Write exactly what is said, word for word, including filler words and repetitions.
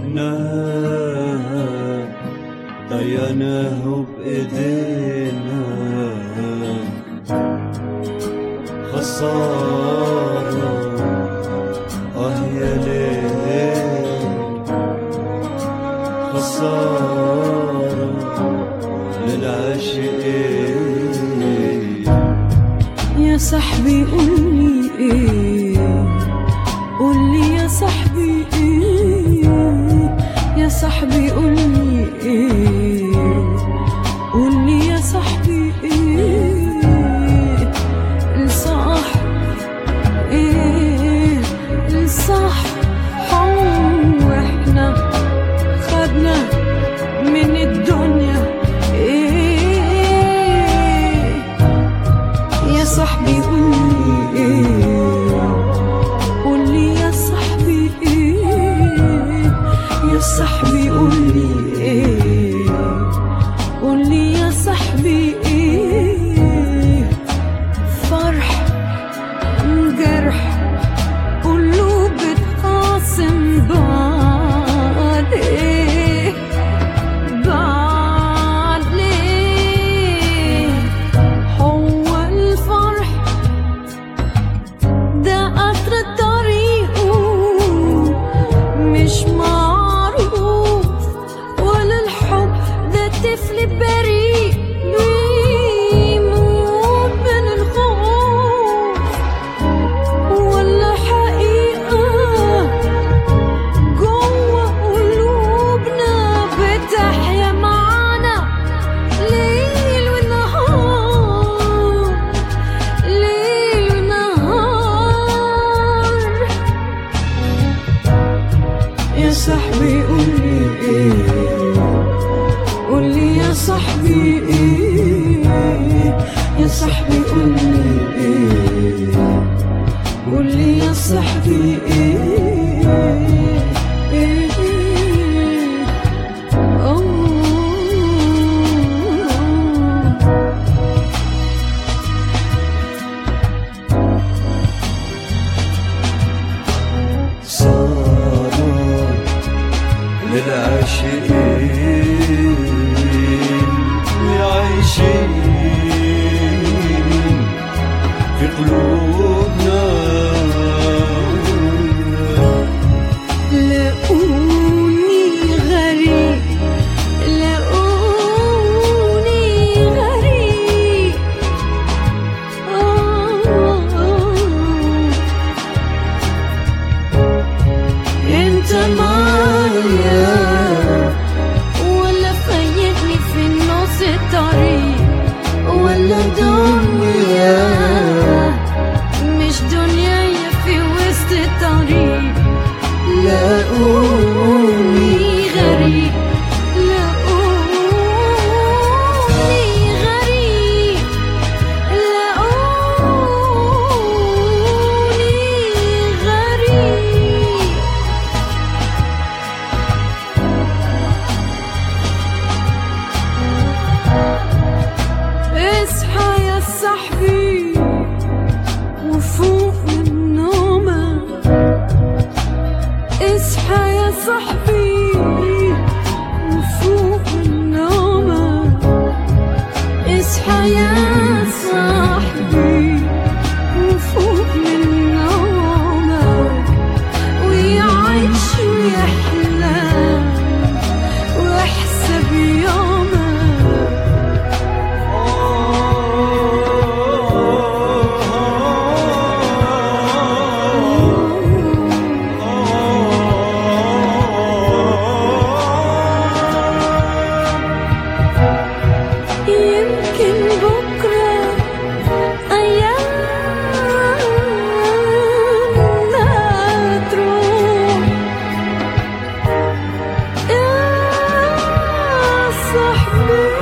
حبنا ضيعناه بإيدينا، خسارة آه يا ليل، خسارة للعاشقين. يا صاحبي قولي ايه، قولي يا صاحبي ايه، يا صاحبي قولي ايه، قولي يا صاحبي ايه، الصح ايه، الصح هو احنا خدنا من الدنيا ايه. يا صاحبي قولي ايه، قولي يا صاحبي ايه، يا صاحبي قولي ايه، قولي يا صاحبي ايه. فرح جرح قلوب بتقاسم بعد ايه، بعد ليه. هو الفرح ده قطر طريقه مش معروف، ولا الحب ده طفل بريء بيموت من الخوف، ولا حقيقة جوه قلوبنا بتحيا معانا ليل ونهار، ليل ونهار. يا صاحبي قولي ايه، قولي يا صاحبي ايه، يا صاحبي قولي ايه، قولي يا صاحبي ايه، ايه أوه. صاروا للعاشقين عايشين في قلوبنا. لقوني غريب، لقوني غريب آه. انت معايا ولا فايتني في نص الطريق، ولا دنيا مش دنيا في وسط الطريق. لاقوني غريب، لاقوني غريب، لاقوني غريب. اصحى يا صاحبي وفوق من نومك، اصحى يا صاحبي وفوق من نومك، اصحى يا صاحبي وفوق من نومك، ويعيش ويحلم واحسب يومك. يمكن بكرة أيامنا تروح يا صاحبي.